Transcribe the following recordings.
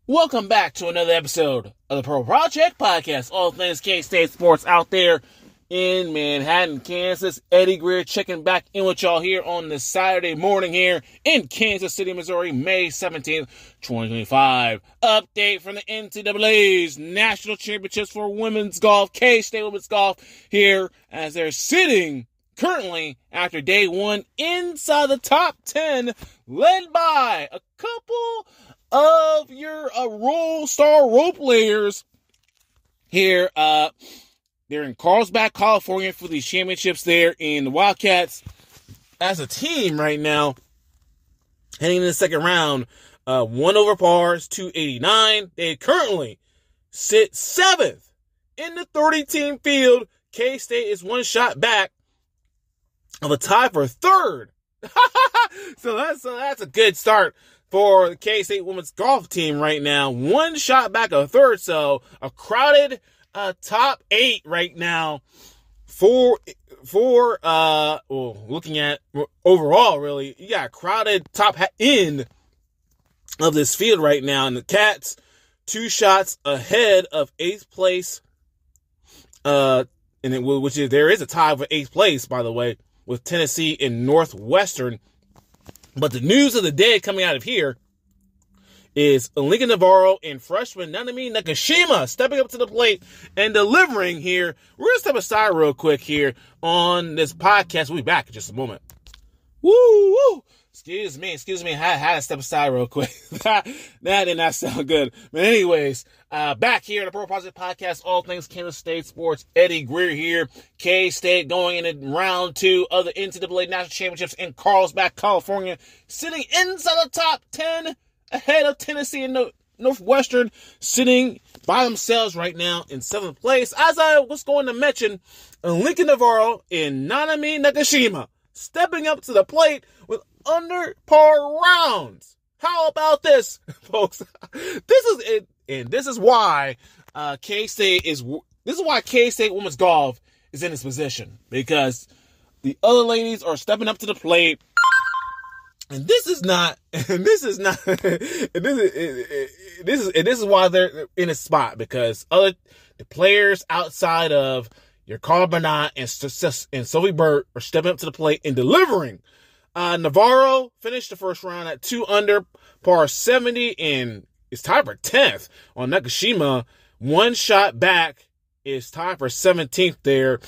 Welcome back to another episode of the Pro Project Podcast. All things K-State sports out there in Manhattan, Kansas. Eddie Greer checking back in with y'all here on this Saturday morning here in Kansas City, Missouri, May 17th, 2025. Update from the NCAA's National Championships for Women's Golf. K-State Women's Golf here as they're sitting currently after day one inside the top 10, led by a couple of your star role players here. They're in Carlsbad, California for these championships there, and the Wildcats, as a team right now, heading into the second round, 1 over pars, 289. They currently sit 7th in the 30-team field. K-State is one shot back of a tie for 3rd. So that's a good start for the K-State women's golf team right now. One shot back of 3rd, so a crowded top 8 right now looking at overall, really, you got a crowded top end of this field right now, and the Cats 2 shots ahead of 8th place, there is a tie for 8th place, by the way, with Tennessee and Northwestern. But the news of the day coming out of here is Alinka Navarro and freshman Nanami Nakashima stepping up to the plate and delivering here. We're going to step aside real quick here on this podcast. We'll be back in just a moment. Woo! Excuse me. I had to step aside real quick. That did not sound good. But anyways, back here at the Pro Project Podcast, all things Kansas State sports. Eddie Greer here. K-State going into round 2 of the NCAA National Championships in Carlsbad, California, sitting inside the top 10 ahead of Tennessee and Northwestern, sitting by themselves right now in 7th place. As I was going to mention, Alinka Navarro and Nanami Nakashima stepping up to the plate with under par rounds. How about this, folks? This is it, and this is why K-State women's golf is in this position, because the other ladies are stepping up to the plate, and this is why they're in a spot, because the players outside of your Carl Bernat and Sophie Burt are stepping up to the plate and delivering. Navarro finished the first round at 2 under, par 70, and is tied for 10th. On Nakashima, 1 shot back, is tied for 17th there.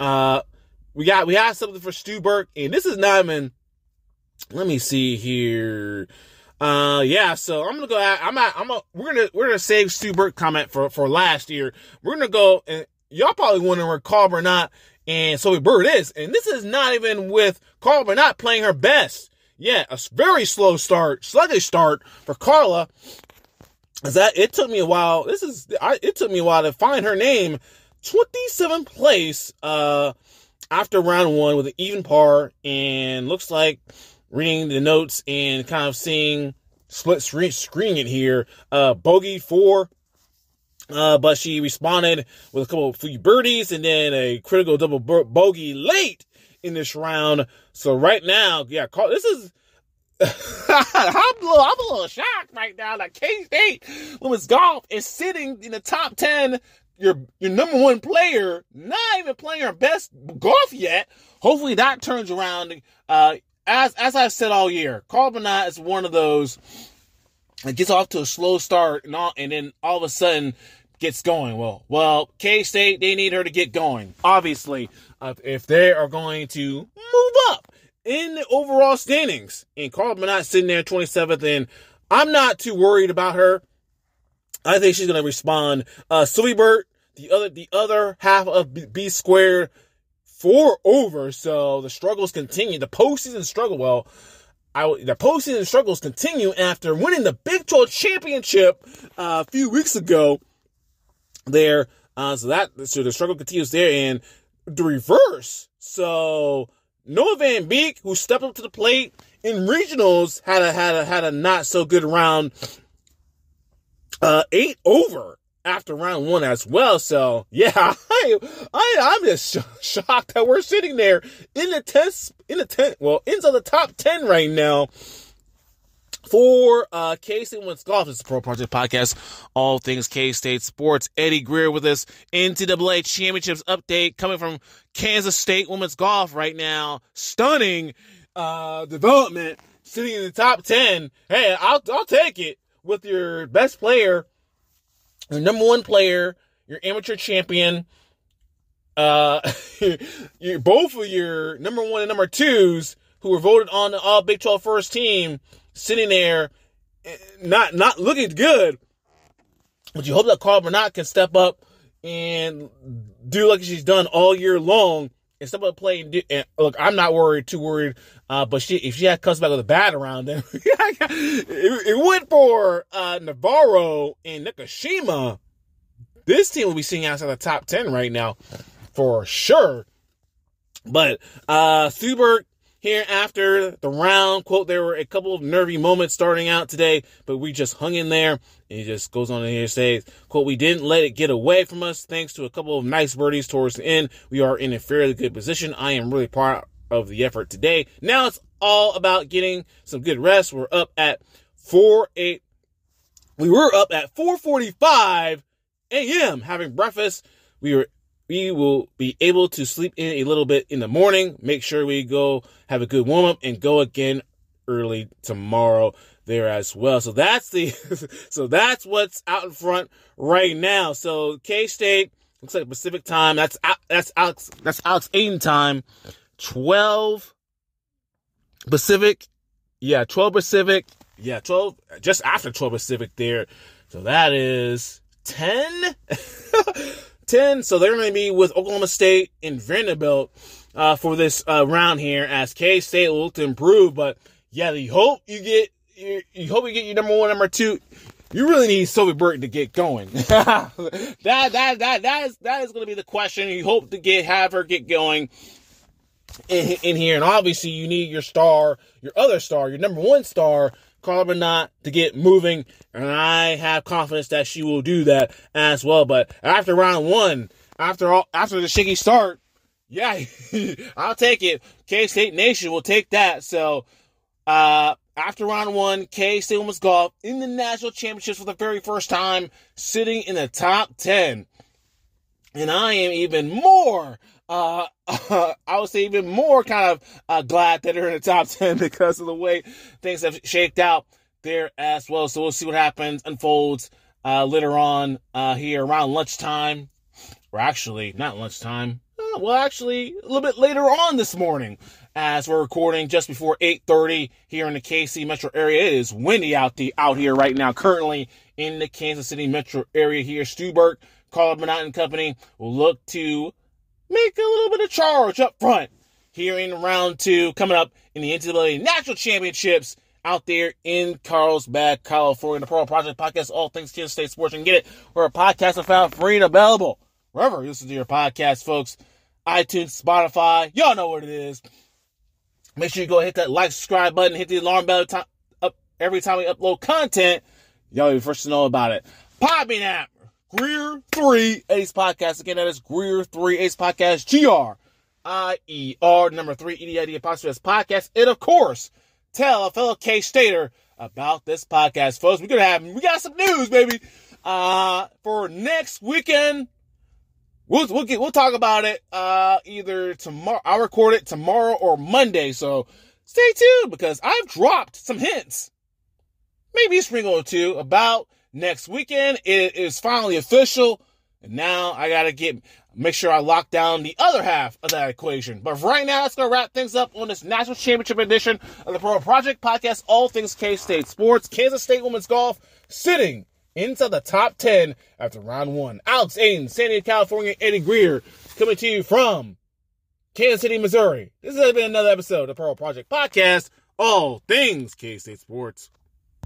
We have something for Stu Burke, and this is not even. Let me see here. So I'm gonna go. We're gonna save Stu Burke comment for last year. We're gonna go, and y'all probably wondering where Carl Bernat and Sophie Burt is, and this is not even with Carl Bernat playing her best. Yeah, a very sluggish start for Carla. It took me a while. It took me a while to find her name. 27th place after round 1 with an even par, and looks like, reading the notes and kind of seeing split screen it here, bogey 4. But she responded with a couple of few birdies and then a critical double bogey late in this round. So right now, this is I'm a little shocked right now that K-State women's golf is sitting in the top 10. Your number 1 player not even playing her best golf yet. Hopefully that turns around. As I've said all year, Carl Bernat is one of those that gets off to a slow start and then all of a sudden gets going. Well, K-State, they need her to get going, obviously, if they are going to move up in the overall standings. And Carl Bernat sitting there 27th, and I'm not too worried about her. I think she's going to respond. Sophie Burt, the other half of B squared, 4 over, so the struggles continue. The postseason struggles continue after winning the Big 12 championship a few weeks ago. There, so the struggle continues there, and the reverse. So Noah Van Beek, who stepped up to the plate in regionals, had a not so good round, 8 over after round 1 as well. So yeah, I'm just shocked that we're sitting there inside the top 10 right now For K-State Women's Golf, this is the Pro Project Podcast, all things K-State sports. Eddie Greer with us, NCAA Championships update coming from Kansas State Women's Golf right now. Stunning development, sitting in the top 10. Hey, I'll take it with your best player, your number one player, your amateur champion, both of your number one and number twos who were voted on the All Big 12 first team, sitting there, not looking good. But you hope that Carl Bernat can step up and do like she's done all year long and step up and play. And look, I'm not too worried. But if she comes back with a bat around, then it went for Navarro and Nakashima. This team will be sitting outside the top 10 right now for sure. But Stuberg, here after the round, quote, there were a couple of nervy moments starting out today, but we just hung in there. And he just goes on here and says, quote, we didn't let it get away from us thanks to a couple of nice birdies towards the end. We are in a fairly good position. I am really proud of the effort today. Now it's all about getting some good rest. We're up at 4:08. We were up at 4:45 a.m. having breakfast. We will be able to sleep in a little bit in the morning. Make sure we go have a good warm up and go again early tomorrow there as well. So that's what's out in front right now. So K-State looks like Pacific time. That's Alex Aiden time. 12 Pacific. Yeah, 12 Pacific. Yeah, 12 just after 12 Pacific there. So that is 10. 10. So they're going to be with Oklahoma State and Vanderbilt for this round here, as K-State will look to improve. But yeah, you hope you get your number one, number two. You really need Sylvie Burton to get going. that is going to be the question. You hope to have her get going in here, and obviously you need your number one star, Carla Bernat, to get moving, and I have confidence that she will do that as well. But after round one, after the shaky start, yeah, I'll take it. K-State Nation will take that. So after round one, K-State Women's Golf in the national championships for the very first time, sitting in the top 10, and I am even more. I would say even more kind of glad that they're in the top 10 because of the way things have shaked out there as well. So we'll see what unfolds later on here around lunchtime. Or actually, not lunchtime. Actually, a little bit later on this morning as we're recording just before 8:30 here in the KC metro area. It is windy out here right now, currently in the Kansas City metro area here. Stuberg, Carl Bernat and company will look to make a little bit of charge up front here in round two, coming up in the NCAA National Championships out there in Carlsbad, California. The Pro Project Podcast, all things Kansas State sports. You can get it where a podcast is found free and available wherever you listen to your podcast, folks. iTunes, Spotify, y'all know what it is. Make sure you go hit that like, subscribe button, hit the alarm bell every time we upload content. Y'all will be first to know about it. Podbean app. Greer 3 Ace Podcast. Again, that is Greer 3 Ace Podcast. GRIER number 3 EDID apostrophe S Podcast. And of course, tell a fellow K-Stater about this podcast, folks. We got some news, baby. For next weekend. We'll talk about it either tomorrow. I'll record it tomorrow or Monday. So stay tuned because I've dropped some hints, maybe a sprinkle or two, about next weekend. It is finally official, and now I gotta make sure I lock down the other half of that equation. But for right now, let's go wrap things up on this national championship edition of the Pro Project Podcast, all things K-State sports. Kansas State Women's Golf sitting inside the top 10 after round one. Alex Aiden, San Diego, California, Eddie Greer, coming to you from Kansas City, Missouri. This has been another episode of the Pro Project Podcast, all things K-State sports.